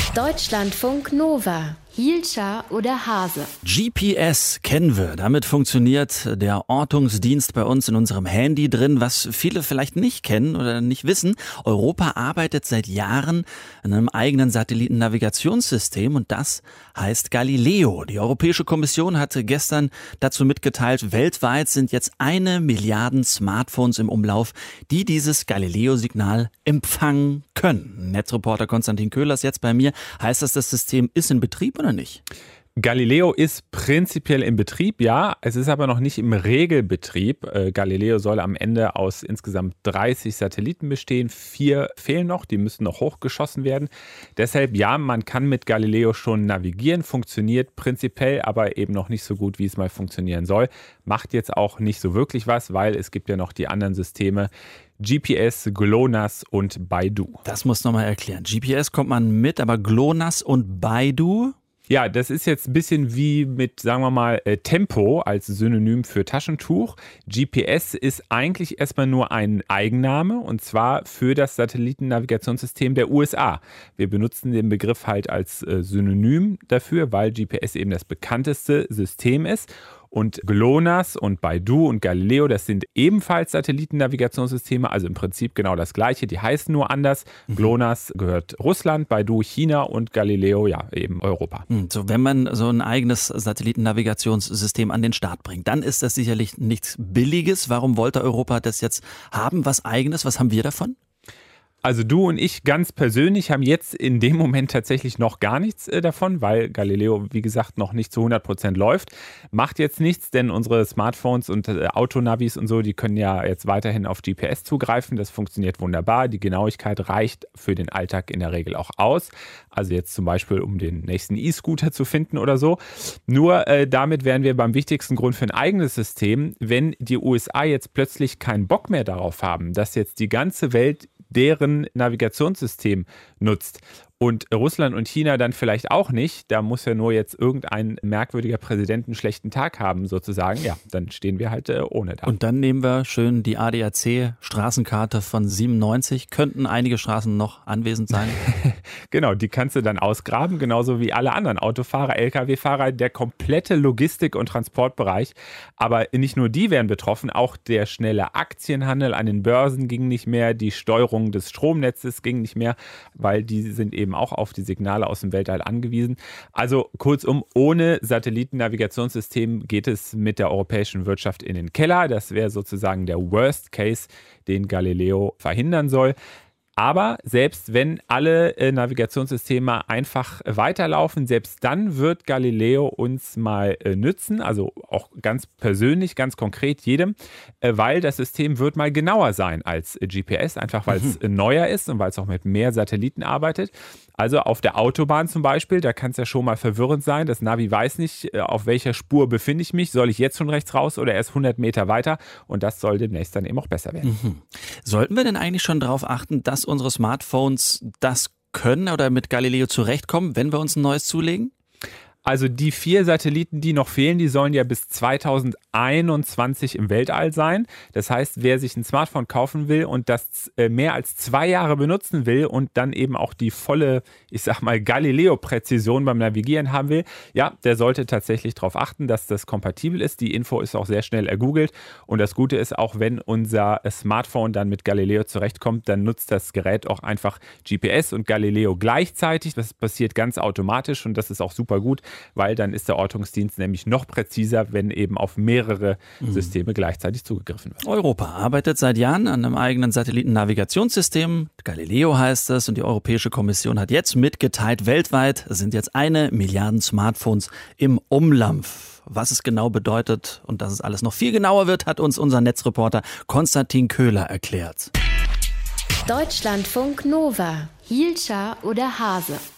Deutschlandfunk Nova. Hielscher oder Hase? GPS kennen wir. Damit funktioniert der Ortungsdienst bei uns in unserem Handy drin. Was viele vielleicht nicht kennen oder nicht wissen: Europa arbeitet seit Jahren an einem eigenen Satellitennavigationssystem und das heißt Galileo. Die Europäische Kommission hatte gestern dazu mitgeteilt, weltweit sind jetzt 1 Milliarde Smartphones im Umlauf, die dieses Galileo-Signal empfangen können. Netzreporter Konstantin Köhler ist jetzt bei mir. Heißt das System ist in Betrieb oder nicht? Galileo ist prinzipiell in Betrieb, ja. Es ist aber noch nicht im Regelbetrieb. Galileo soll am Ende aus insgesamt 30 Satelliten bestehen. 4 fehlen noch, die müssen noch hochgeschossen werden. Deshalb, ja, man kann mit Galileo schon navigieren, funktioniert prinzipiell, aber eben noch nicht so gut, wie es mal funktionieren soll. Macht jetzt auch nicht so wirklich was, weil es gibt ja noch die anderen Systeme: GPS, GLONASS und Baidu. Das muss nochmal erklären. GPS kommt man mit, aber GLONASS und Baidu? Ja, das ist jetzt ein bisschen wie mit, sagen wir mal, Tempo als Synonym für Taschentuch. GPS ist eigentlich erstmal nur ein Eigenname, und zwar für das Satellitennavigationssystem der USA. Wir benutzen den Begriff halt als Synonym dafür, weil GPS eben das bekannteste System ist. Und GLONASS und Baidu und Galileo, das sind ebenfalls Satellitennavigationssysteme, also im Prinzip genau das Gleiche. Die heißen nur anders. GLONASS gehört Russland, Baidu China und Galileo ja eben Europa. So, wenn man so ein eigenes Satellitennavigationssystem an den Start bringt, dann ist das sicherlich nichts Billiges. Warum wollte Europa das jetzt haben? Was Eigenes? Was haben wir davon? Also du und ich ganz persönlich haben jetzt in dem Moment tatsächlich noch gar nichts davon, weil Galileo, wie gesagt, noch nicht zu 100% läuft. Macht jetzt nichts, denn unsere Smartphones und Autonavis und so, die können ja jetzt weiterhin auf GPS zugreifen. Das funktioniert wunderbar. Die Genauigkeit reicht für den Alltag in der Regel auch aus. Also jetzt zum Beispiel, um den nächsten E-Scooter zu finden oder so. Nur damit wären wir beim wichtigsten Grund für ein eigenes System. Wenn die USA jetzt plötzlich keinen Bock mehr darauf haben, dass jetzt die ganze Welt deren Navigationssystem nutzt und Russland und China dann vielleicht auch nicht, da muss ja nur jetzt irgendein merkwürdiger Präsident einen schlechten Tag haben sozusagen, ja, dann stehen wir halt ohne da. Und dann nehmen wir schön die ADAC-Straßenkarte von 97, könnten einige Straßen noch anwesend sein. Genau, die kannst du dann ausgraben, genauso wie alle anderen Autofahrer, Lkw-Fahrer, der komplette Logistik- und Transportbereich. Aber nicht nur die werden betroffen, auch der schnelle Aktienhandel an den Börsen ging nicht mehr, die Steuerung des Stromnetzes ging nicht mehr, weil die sind eben auch auf die Signale aus dem Weltall angewiesen. Also kurzum, ohne Satellitennavigationssystem geht es mit der europäischen Wirtschaft in den Keller. Das wäre sozusagen der Worst Case, den Galileo verhindern soll. Aber selbst wenn alle Navigationssysteme einfach weiterlaufen, selbst dann wird Galileo uns mal nützen, also auch ganz persönlich, ganz konkret jedem, weil das System wird mal genauer sein als GPS, einfach weil es neuer ist und weil es auch mit mehr Satelliten arbeitet. Also auf der Autobahn zum Beispiel, da kann es ja schon mal verwirrend sein. Das Navi weiß nicht, auf welcher Spur befinde ich mich. Soll ich jetzt schon rechts raus oder erst 100 Meter weiter? Und das soll demnächst dann eben auch besser werden. Sollten wir denn eigentlich schon darauf achten, dass unsere Smartphones das können oder mit Galileo zurechtkommen, wenn wir uns ein neues zulegen? Also die 4 Satelliten, die noch fehlen, die sollen ja bis 2021 im Weltall sein. Das heißt, wer sich ein Smartphone kaufen will und das mehr als 2 Jahre benutzen will und dann eben auch die volle, ich sag mal, Galileo-Präzision beim Navigieren haben will, ja, der sollte tatsächlich darauf achten, dass das kompatibel ist. Die Info ist auch sehr schnell ergoogelt. Und das Gute ist, auch wenn unser Smartphone dann mit Galileo zurechtkommt, dann nutzt das Gerät auch einfach GPS und Galileo gleichzeitig. Das passiert ganz automatisch und das ist auch super gut, weil dann ist der Ortungsdienst nämlich noch präziser, wenn eben auf mehrere Systeme gleichzeitig zugegriffen wird. Europa arbeitet seit Jahren an einem eigenen Satellitennavigationssystem. Galileo heißt es, und die Europäische Kommission hat jetzt mitgeteilt, weltweit sind jetzt 1 Milliarde Smartphones im Umlauf. Was es genau bedeutet und dass es alles noch viel genauer wird, hat uns unser Netzreporter Konstantin Köhler erklärt. Deutschlandfunk Nova. Hielscher oder Hase?